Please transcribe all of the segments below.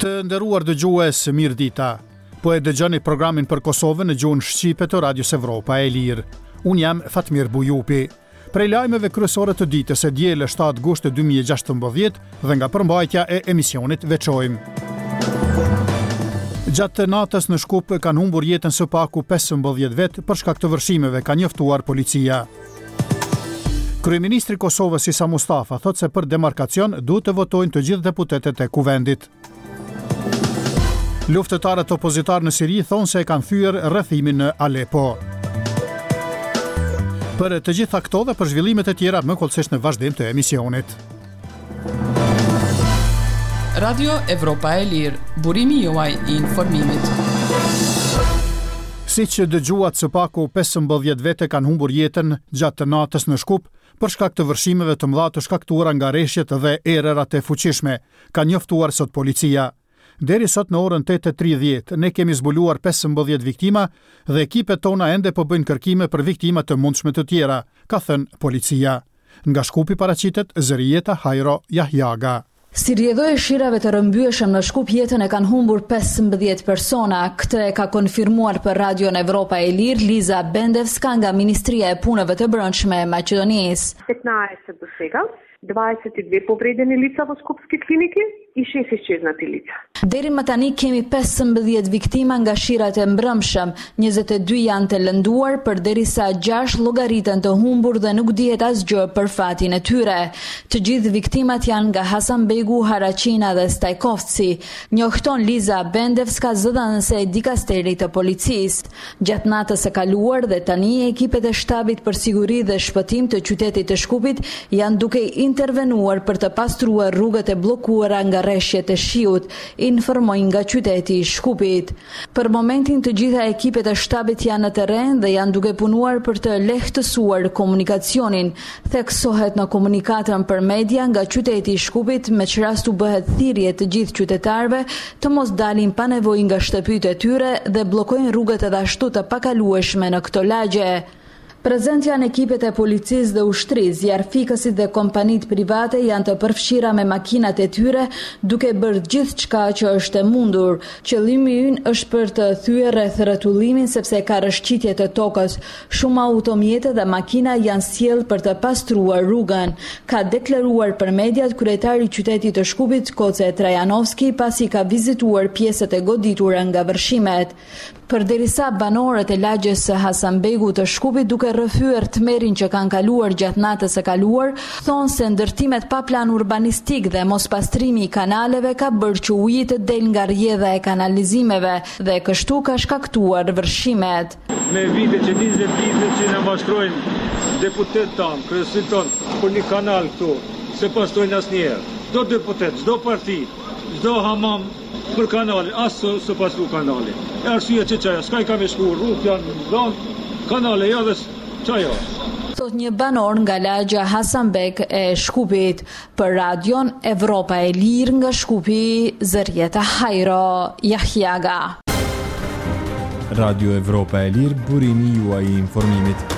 Të nderuar dëgjues, mirë dita. Po e dëgjoni programin për Kosovën në gjuhën shqipe të Radios Evropa e Lirë. Unë jam Fatmir Bujupi. Prej lajmeve kryesore të ditës së diel 7 gusht 2016 dhe nga përmbajtja e emisionit veçojmë. Gjatë natës në Shkup kanë humbur jetën së paku 15 vet për shkak të vërshimeve, ka njoftuar policia. Kryeministri i Kosovës Isa Mustafa thotë se për demarkacion duhet të votojnë të gjithë deputetët e kuvendit. Luftëtarët opozitar në Siri thonë se e kanë thyer rrethimin në Alepo. Për të gjitha këto dhe për zhvillimet e tjera më kollësisht në vazhdim të emisionit. Radio Evropa e Lirë, burimi juaj i informimit. Siç dëgjuat, së paku 15 vete kanë humbur jetën gjatë natës në Shkup për shkak të vërshimeve të mëdha të shkaktuara nga rreshjet dhe erërat e fuqishme, ka njoftuar sot policia. Deri sot në orën 8:30 ne kemi zbuluar 15 viktima dhe ekipet tona ende po bëjnë kërkime për viktima të mundshme të tjera, ka thënë policia. Nga Shkupi paraqitet Zërijeta Hajro Jahjaga. Si rrjedhoi shirave të rrëmbyeshëm në Shkup jetën e kanë humbur 15 persona. Këtë e ka konfirmuar për Radion Evropa e Lirë Liza Bendevska nga Ministria e Punëve të Brendshme e Maqedonisë. 15 do сега, 22 повредени лица во Скопски клиники и 6 изчезнати лица. Deri më tani kemi 15 viktima nga shirat e mbrëmshëm, 22 janë të lënduar përderisa 6 llogariten të humbur dhe nuk dihet asgjë për fatin e tyre. Të gjithë viktimat janë nga Hasanbegu, Haraqina dhe Stajkovci, njofton Liza Bendevska, zëdhënëse e dikasterit të policisë. Gjatë natës së kaluar dhe tani ekipet e shtabit për siguri dhe shpëtim të qytetit të Shkupit janë duke intervenuar për të pastruar rrugët e bllokuara nga rreshjet e shiut, informojnë nga qyteti i Shkupit. Për momentin të gjitha ekipet e shtabit janë në terren dhe janë duke punuar për të lehtësuar komunikacionin, theksohet në komunikatën për media nga qyteti i Shkupit, me çrast u bëhet thirrje të gjithë qytetarëve të mos dalin pa nevojë nga shtëpitë e tyre dhe bllokojnë rrugët edhe ashtu të pakalueshme në këto lagje. Prezent janë ekipet e policisë dhe ushtrisë, jarfikësit dhe kompanitë private janë të përfshira me makinat e tyre, duke bërë gjithçka që është e mundur. Qëllimi ynë është për të thyer rreth rrotullimin sepse ka rrëshqitje të tokës. Shumë automjete dhe makina janë sjellë për të pastruar rrugën, ka deklaruar për mediat kryetari i qytetit të Shkupit Koce Trajanovski pasi ka vizituar pjesët e goditura nga vërshimet. Përderisa banorët e lagjes së Hasanbegu të Shkupit duke rrëfyer tmerrin që kanë kaluar gjatë natës së kaluar, thonë se ndërtimet pa plan urbanistik dhe mospastrimi i kanaleve ka bërë që uji të del nga rrjedha e kanalizimeve dhe kështu ka shkaktuar vërshimet. Me vite që 20 vite që na mashtrojnë deputet tanë, kryesin tonë, për një kanal këtu, se pastrojnë asnjëherë. Çdo deputet, çdo parti, çdo hamam për kanalin, asë së pastru kanalin. E arsye që qaja, s'ka i kam e shku, rrugë janë dhanë, kanale ja dhe qaja. Thot një banor nga lagja Hasanbeg e Shkupit. Për Radion Evropa e Lirë nga Shkupi, Zërijeta Hajro Jahjaga. Radio Evropa e Lirë, burimi juaj i informimit.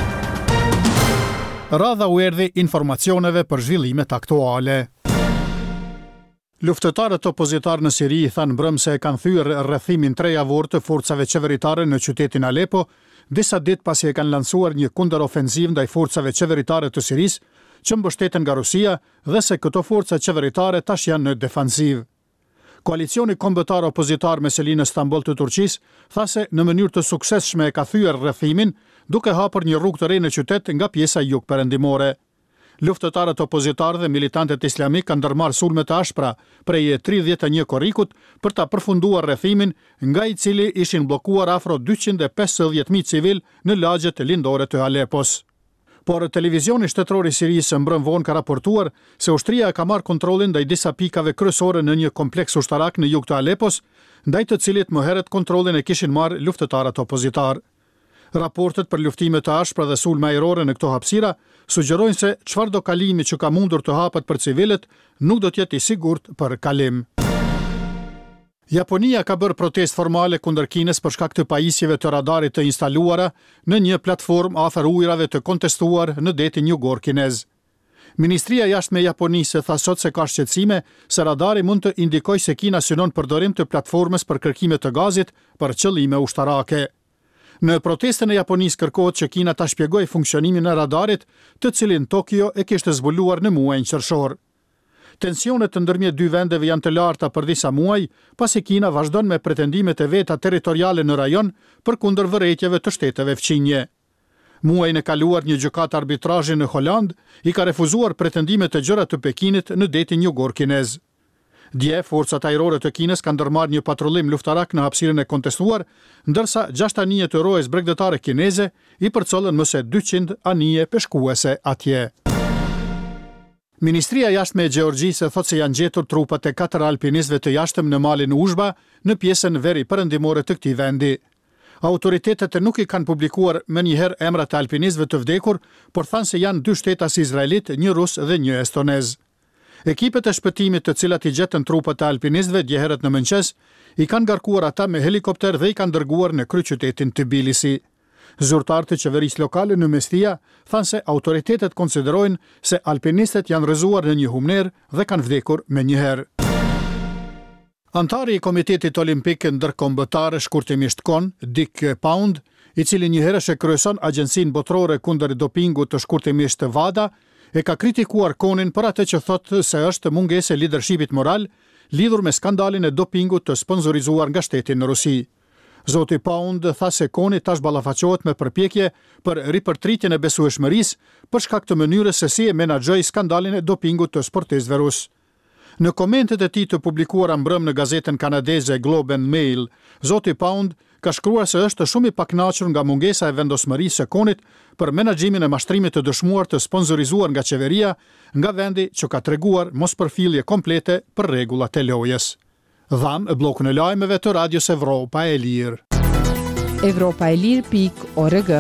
Radha u erdhi informacioneve për zhvillimet aktuale. Luftëtarët opozitar në Siri thanë mbrëm se e kanë thyer rrethimin 3 javor të forcave qeveritare në qytetin Alepo, disa ditë pasi e kanë lansuar një kundërofenziv ndaj forcave qeveritare të Sirisë, që mbështeten nga Rusia dhe se këto forca qeveritare tash janë në defanziv. Koalicioni kombëtar opozitar me selinë Stamboll të Turqisë tha se në mënyrë të suksesshme e ka thyer rrethimin, duke hapur një rrugë të re në qytet nga pjesa jugperëndimore. Luftëtarët opozitar dhe militantët islamik kanë ndërmarrë sulme të ashpra prej 31 korrikut për ta përfunduar rrethimin, nga i cili ishin bllokuar afro 250.000 civil në lagjet lindore të Alepos. Por televizioni shtetëror i Sirisë mbrëm vonë ka raportuar se ushtria ka marrë kontrollin ndaj disa pikave kryesore në një kompleks ushtarak në jug të Alepos, ndaj të cilit më herët kontrollin e kishin marrë luftëtarët opozitar. Raportet për luftime të ashpra dhe sulme ajrore në këto hapësira sugjerojnë se çfarëdo kalimi që ka mundur të hapet për civilët nuk do të jetë i sigurt për kalim. Japonia ka bërë protestë formale kundër Kinës për shkak të pajisjeve të radarit të instaluara në një platformë afër ujrave të kontestuar në detin jugor kinez. Ministria e Jashtme e Japonisë tha sot se ka shqetësime se radari mund të indikojë se Kina synon përdorim të platformës për kërkime të gazit për qëllime ushtarake. Në protestën e Japonisë kërkohet që Kina ta shpjegojë funksionimin e radarit, të cilin Tokyo e kishte zbuluar në muajin qershor. Tensionet ndërmjet dy vendeve janë të larta për disa muaj, pasi Kina vazhdon me pretendimet e veta territoriale në rajon përkundër vërejtjeve të shteteve fqinje. Muajin e kaluar një gjykatë arbitrazhi në Holand i ka refuzuar pretendimet e gjëra të Pekinit në detin jugor kinez. Dje, forcat ajrore të Kinës kanë ndërmarrë një patrullim luftarak në hapësirën e kontestuar, ndërsa 6 anije të rojës bregdetare kineze i përcollën më se 200 anije peshkuese atje. Ministria e Jashtme e Gjeorgjisë thotë se janë gjetur trupat e 4 alpinistëve të jashtëm në malin Uzhba, në pjesën veri perëndimore të këtij vendi. Autoritetet nuk i kanë publikuar menjëherë emrat e alpinistëve të vdekur, por thanë se janë 2 shtetas izraelit, një rus dhe një estonez. Ekipet e shpëtimit të cilat i gjetën trupat e alpinistëve dje herët në mëngjes, i kanë ngarkuar ata me helikopter dhe i kanë dërguar në kryeqytetin Tbilisi. Zyrtarët e qeverisë lokale në Mestia thanë se autoritetet konsiderojnë se alpinistët janë rrëzuar në një humner dhe kanë vdekur menjëherë. Antari i Komitetit Olimpik Ndërkombëtar shkurtimisht KON, Dick Pound, i cili njëherësh e kryeson Agjencinë Botërore kundër dopingut të shkurtimisht WADA, e ka kritikuar KON-in për atë që thotë se është mungesë e leadershipit moral lidhur me skandalin e dopingut të sponsorizuar nga shteti në Rusi. Zoti Pound tha se KON-i tash ballafaqohet me përpjekje për ripërtritjen e besueshmërisë për shkak të mënyrës se si e menaxhoi skandalin e dopingut të sportistëve rus. Në komentet e tij të publikuara mbrëm në gazetën kanadeze Globe and Mail, zoti Pound ka shkruar se është shumë i pakënaqur nga mungesa e vendosmërisë së KON-it për menaxhimin e mashtrimit të dëshmuar të sponsorizuar nga qeveria, nga vendi që ka treguar mospërfillje komplete për rregullat e lojës. Dham bllokun e lajmeve të Radios Evropa e Lirë. Evropaelir.org.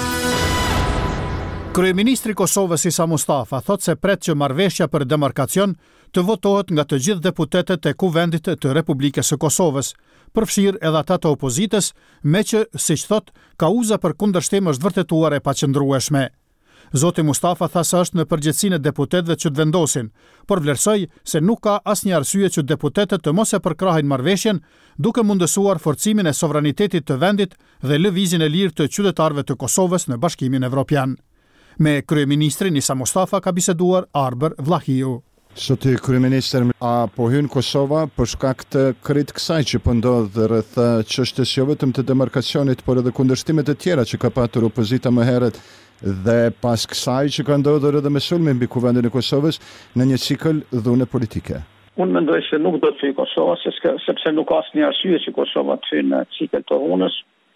Kryeministri i Kosovës Isa Mustafa thotë se pret që marrëveshja për demarkacion të votohet nga të gjithë deputetët e Kuvendit të Republikës së Kosovës, përfshirë edhe ata të opozitës, me që, siç thotë, kauza për kundërshtim është vërtetuar e paqëndrueshme. Zoti Mustafa tha se është në përgjegjësinë e deputetëve që të vendosin, por vlerësoi se nuk ka asnjë arsye që deputetët të mos e përkrahin marrëveshjen, duke mundësuar forcimin e sovranitetit të vendit dhe lëvizjen e lirë të qytetarëve të Kosovës në Bashkimin Evropian. Me kryeministrin Isa Mustafa ka biseduar Arber Vlahiu. Zoti kryeministër, a po hyn Kosova për shkak të krit kësaj që po ndodh rreth çështjes jo vetëm të demarkacionit, por edhe kundërshtimet e tjera që ka patur opozita më herët dhe pas kësaj që ka ndodhur edhe me sulmin mbi kuvendin e Kosovës në një cikël dhune politike? Unë mendoj se nuk do të hyjë Kosova, sepse nuk ka asnjë arsye që Kosova të hyjë në cikël të dhunës,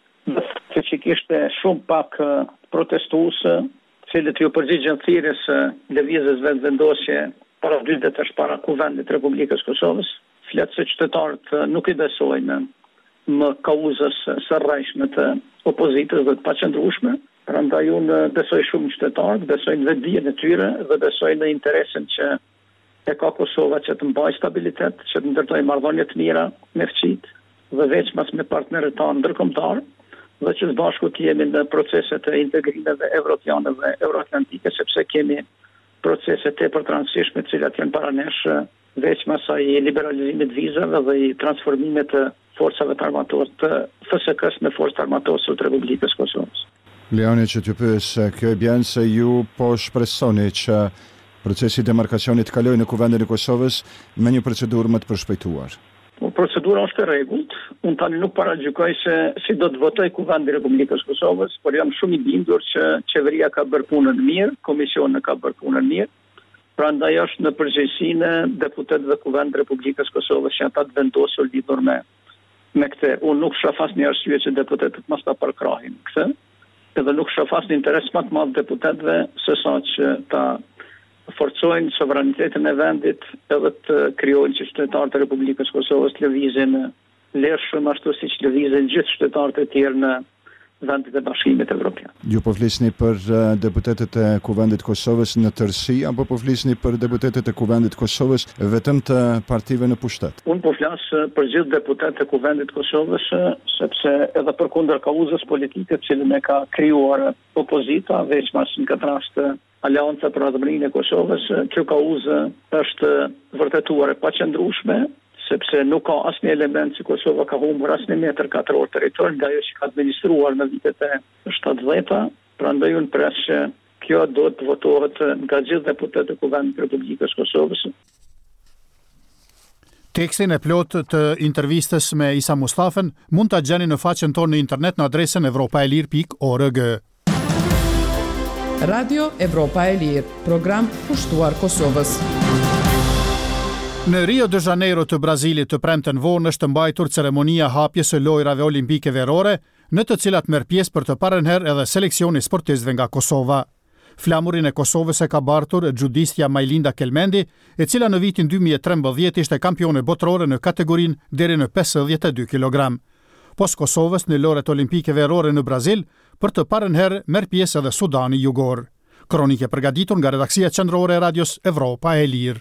që kishte shumë pak protestuese, cilët ju përgjigjen thirrjes së lëvizjes vendosje para 2 ditësh para kuvendit të Republikës Kosovës. Flet se qytetarët nuk i besojnë më kauzës së rrejshme të opozitës dhe të paqëndrueshme. Prandaj unë besoj shumë qytetarët, besoj në vetdijen e tyre dhe besoj në interesin që e ka Kosova që të mbajë stabilitet, që të ndërtojë marrëdhënie të mira me fqit dhe veçmas me partnerët tanë ndërkombëtar, dhe që së bashku të jemi në proceset e integrimeve evropiane dhe euroatlantike, sepse kemi procese tepër të rëndësishme të cilat janë para nesh, veçmas ai liberalizimit vizave dhe i transformimit të forcave të armatore të FSK-s në forcat armatore të Republikës Kosovës. Leoni, që t'ju pyes, kjo e bjen se ju po shpresoni që procesi i demarkacionit kalojë në kuvendin e Kosovës me një procedurë më të përshpejtuar. Procedura është e rregullt. Unë tani nuk paragjykoj se si do të votoj kuvendi i Republikës Kosovës, por jam shumë i bindur që qeveria ka bërë punën mirë, komisioni ka bërë punën mirë. Prandaj është në përgjegjësinë e deputetëve kuvendit të Republikës Kosovës që ata të vendosur lidhur me këtë. Unë nuk shoh asnjë arsye që deputetët mos ta përkrahin këtë. Edhe nuk shoh asnjë interes më të madh deputetëve se sa që ta forcojnë sovranitetin e vendit edhe të krijojnë që qytetarët e Republikës Kosovës të lëvizin lirshëm ashtu siç lëvizin gjithë qytetarët e tjerë në vendet e Bashkimit Evropian. Ju po flisni për deputetët e Kuvendit Kosovës në tërësi apo po flisni për deputetët e Kuvendit Kosovës vetëm të partive në pushtet? Unë po flas për gjithë deputetët e Kuvendit Kosovës, sepse edhe përkundër kauzës politike që e ka krijuar opozita, veçmas në këtë rast Alianca për Adhëmërinë e Kosovës. Kjo kauzë është vërtetuar e paqëndrueshme, sepse nuk ka asnjë element që Kosova ka humbur asnjë metër katror territor nga ajo që ka administruar në vitet e 70-ta. Prandaj unë pres që kjo do të votohet nga gjithë deputetët e Kuvendit të Republikës Kosovës. Tekstin e plot të intervistës me Isa Mustafen mund ta gjeni në faqen tonë në internet në adresën evropaelir.org. Radio Evropa e Lirë, program pushtuar Kosovës. Në Rio de Janeiro të Brazilit të premten vonë është mbajtur ceremonia hapjes së lojrave olimpike verore, në të cilat merr pjesë për të parën herë edhe seleksioni sportistëve nga Kosova. Flamurin e Kosovës e ka bartur judistja Majlinda Kelmendi, e cila në vitin 2013 ishte kampione botërore në kategorinë deri në 52 kg. Pos Kosovës në lojrat olimpike verore në Brazil, për të parën herë merr pjesë edhe Sudani Jugor. Kronike përgatitur nga redaksia qendrore e Radios Evropa e Lirë.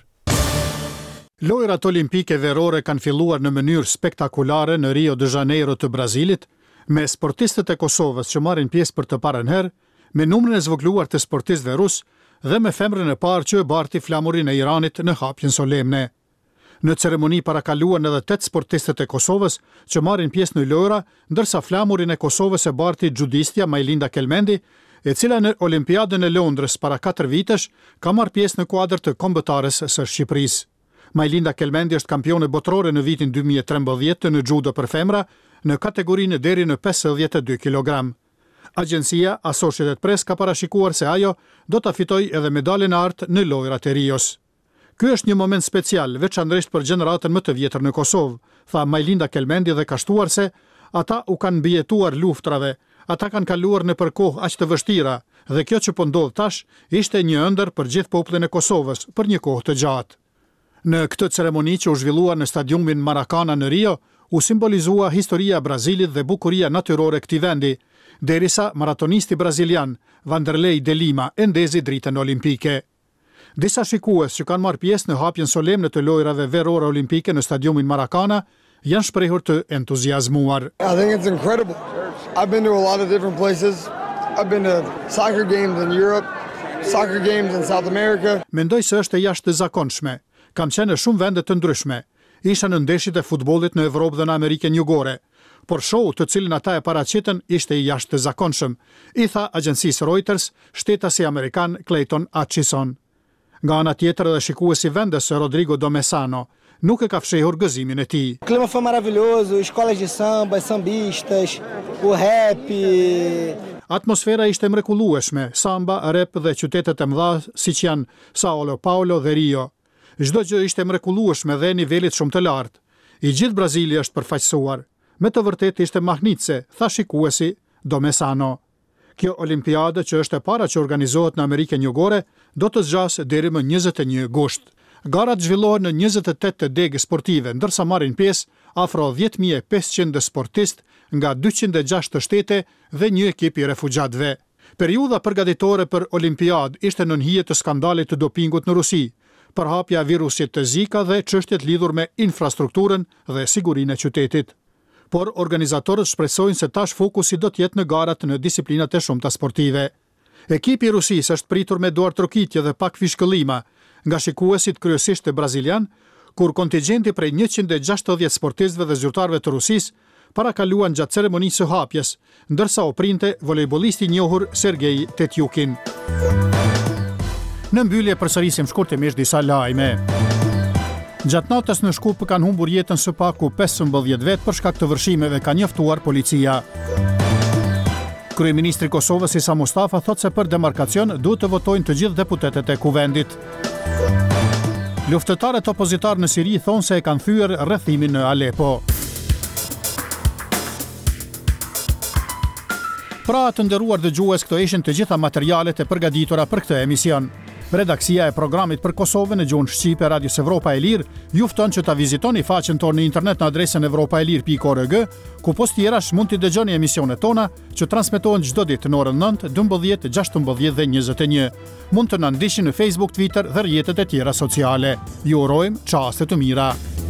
Lojrat olimpike verore kanë filluar në mënyrë spektakulare në Rio de Janeiro të Brazilit, me sportistët e Kosovës që marrin pjesë për të parën herë, me numrin e zvogëluar të sportistëve rus dhe me femrën e parë që e barti flamurin e Iranit në hapjen solemne. Në ceremoni parakaluan edhe 8 sportistët e Kosovës që marrin pjesë në lojra, ndërsa flamurin e Kosovës e barti judistja Majlinda Kelmendi, e cila në Olimpiadën e Londrës para 4 vitesh ka marrë pjesë në kuadër të kombëtares së Shqipërisë. Majlinda Kelmendi është kampione botërore në vitin 2013 në judo për femra, në kategorinë deri në 52 kg. Agjencia Associated Press ka parashikuar se ajo do ta fitojë edhe medaljen e artë në lojrat e Rios. Ky është një moment special, veçanërisht për gjeneratën më të vjetër në Kosovë, tha Majlinda Kelmendi dhe ka shtuar se ata u kanë mbijetuar luftrave, ata kanë kaluar në kohë aq të vështira dhe kjo që po ndodh tash ishte një ëndër për gjithë popullin e Kosovës për një kohë të gjatë. Në këtë ceremoni që u zhvillua në stadiumin Maracana në Rio, u simbolizua historia e Brazilit dhe bukuria natyrore e këtij vendi, derisa maratonisti brazilian Vanderlei de Lima e ndezi dritën olimpike. Disa shikues që kanë marrë pjesë në hapjen solemne të lojrave verore olimpike në stadiumin Maracana janë shprehur të entuziazmuar. I think it's incredible. I've been to a lot of different places. I've been to soccer games in Europe, soccer games in South America. Mendoj se është e jashtëzakonshme. Kam qenë në shumë vende të ndryshme. Isha në ndeshjet e futbollit në Evropë dhe në Amerikën Jugore, por show të cilin ata e paraqitën ishte i jashtëzakonshëm, i tha agjencisë Reuters shtetasi amerikan Clayton Atchison. Nga ana tjetër edhe shikuesi vendes Rodrigo Domesano nuk e ka fshehur gëzimin e tij. O clima foi maravilhoso, escolas de samba, sambistas, o rap. Atmosfera ishte mrekullueshme, samba, rap dhe qytetet e mëdha siç janë Sao Paulo dhe Rio. Çdo gjë ishte mrekullueshme dhe nivelit shumë të lartë. I gjithë Brazili është përfaqësuar. Me të vërtetë ishte mahnitse, tha shikuesi Domesano. Kjo olimpiade që është e para që organizohet në Amerikën Jugore do të zgjasë deri më 21 gusht. Garat zhvillohen në 28 të degë sportive, ndërsa marrin pjesë afro 10.500 sportistë nga 206 shtete dhe një ekip i refugjatëve. Periudha përgatitore për olimpiadë ishte nën hije të skandalit të dopingut në Rusi, përhapja e virusit të Zika dhe çështjet lidhur me infrastrukturën dhe sigurinë e qytetit. Por organizatorët shpresojnë se tash fokusi do të jetë në garat në disiplinat e shumta sportive. Ekipi i Rusisë është pritur me duartrokitje dhe pak fishkëllima nga shikuesit kryesisht e brazilian, kur kontingjenti prej 160 sportistëve dhe zyrtarëve të Rusisë parakaluan gjatë ceremonisë së hapjes, ndërsa u printe volejbollisti i njohur Sergej Tetjukin. Në mbyllje përsërisim shkurtimisht disa lajme. Gjatë natës në Shkup kanë humbur jetën së paku 15 vet për shkak të vërshimeve, ka njoftuar policia. Kryeministri i Kosovës Isa Mustafa thotë se për demarkacion duhet të votojnë të gjithë deputetët e kuvendit. Luftëtarët opozitar në Siri thonë se e kanë thyer rrethimin në Alepo. Pra të nderuar dëgjues, këto ishin të gjitha materialet e përgatitura për këtë emision. Redaksia e programit për Kosovën në gjuhën shqipe Radios Evropa e Lirë ju fton që ta vizitoni faqen tonë në internet në adresën evropaelir.org, ku post tjerash mund t'i dëgjoni emisionet tona që transmetohen çdo ditë në orën 9, 12, 16 dhe 21. Mund të na ndiqni në Facebook, Twitter dhe rrjetet e tjera sociale. Ju urojmë çaste të mira.